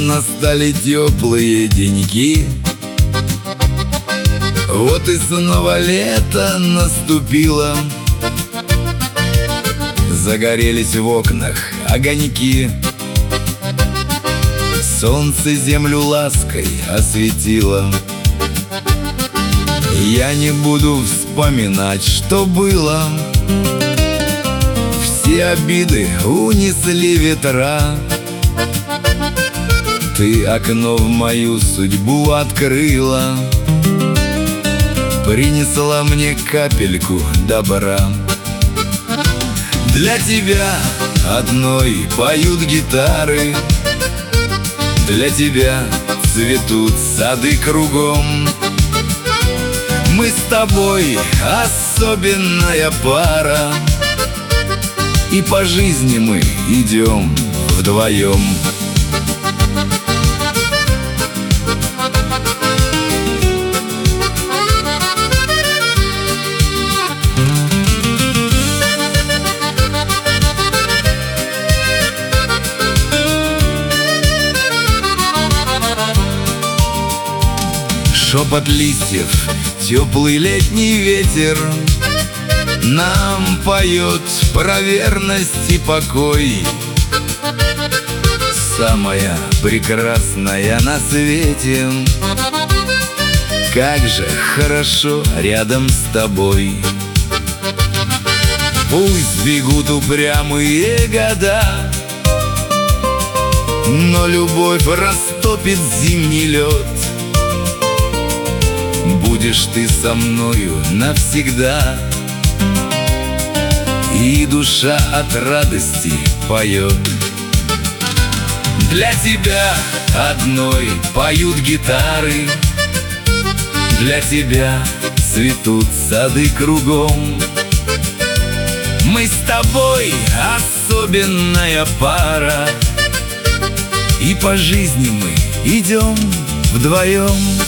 настали теплые деньки. Вот и снова лето наступило. Загорелись в окнах огоньки. Солнце землю лаской осветило. Я не буду вспоминать, что было. Все обиды унесли ветра. Ты окно в мою судьбу открыла, принесла мне капельку добра. Для тебя одной поют гитары, для тебя цветут сады кругом. Мы с тобой особенная пара, и по жизни мы идем вдвоем. Шепот листьев, теплый летний ветер нам поет про верность и покой. Самая прекрасная на свете, как же хорошо рядом с тобой. Пусть бегут упрямые года, но любовь растопит зимний лед. Будешь ты со мною навсегда, и душа от радости поет. Для тебя одной поют гитары, для тебя цветут сады кругом. Мы с тобой особенная пара, и по жизни мы идем вдвоем.